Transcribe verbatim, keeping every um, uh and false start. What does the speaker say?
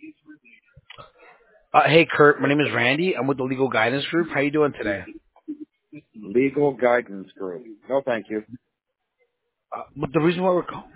Uh, hey, Kurt. My name is Randy. I'm with the Legal Guidance Group. How you doing today? Legal guidance group. No, thank you. Uh, but the reason why we're call-